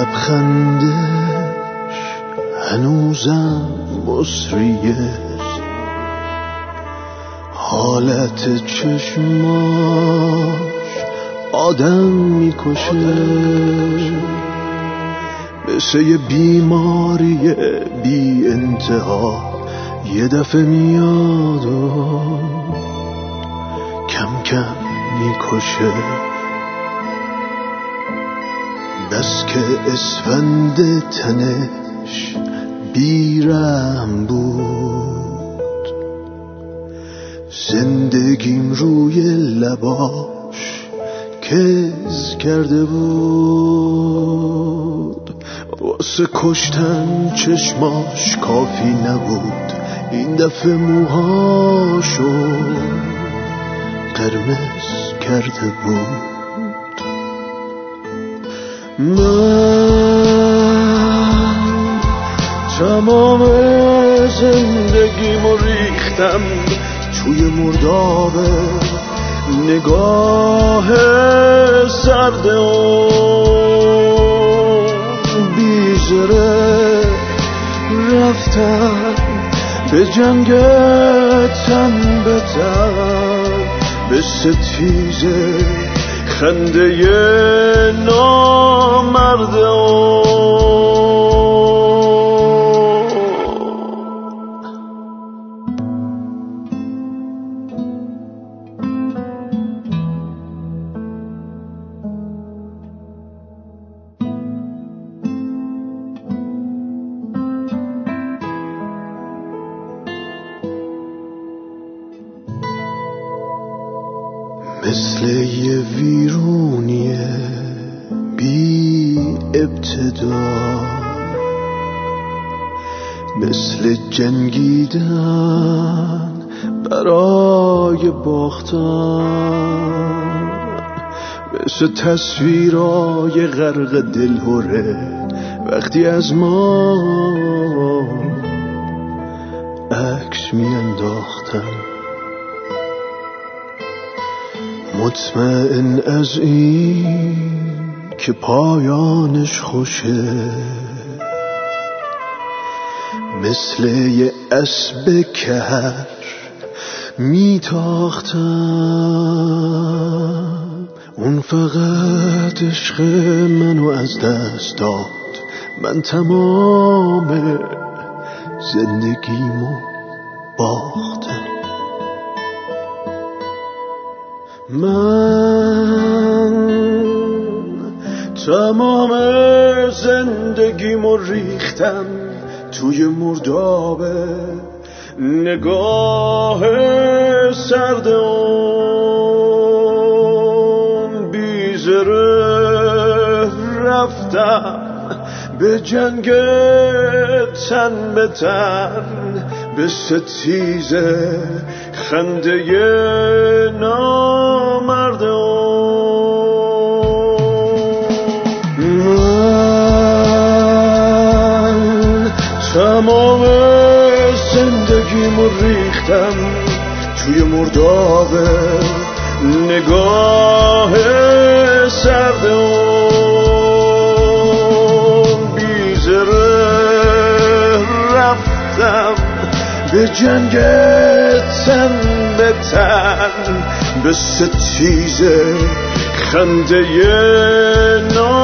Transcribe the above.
لبخندش هنوزم مصریه، حالت چشماش آدم میکشه، مثل یه بیماری بی انتها یه دفعه میاد و کم کم میکشه. بس که اسفند تنش بیرم بود، زندگیم روی لباش کز کرده بود. واسه کشتن چشماش کافی نبود، این دفعه موهاشو قرمز کرده بود. من تمام زندگیمو ریختم توی مرداب نگاه سرد و بیزره. رفتم به جنگ تن به تن، به ستیزه خنده نامرده مثل یه ویرونیه بی ابتدا، مثل جنگیدن برای باختن، مثل تصویرای غرق دلهوره وقتی از ما عکس میانداختن. مطمئن از این که پایانش خوشه، مثل یه اسب کهر میتاختم. اون فقط عشق منو از دست داد، من تمام زندگیمو باختم. من تمام زندگیمو ریختم توی مرداب نگاه سرد اون بیزره. رفتم به جنگ تن به تن، به ستیزه خنده نامرد من تمام زندگیمو ریختم توی مرداب نگاه سرد اون بیزره. رفتم به جنگ تن به تن، به ستیزه خنده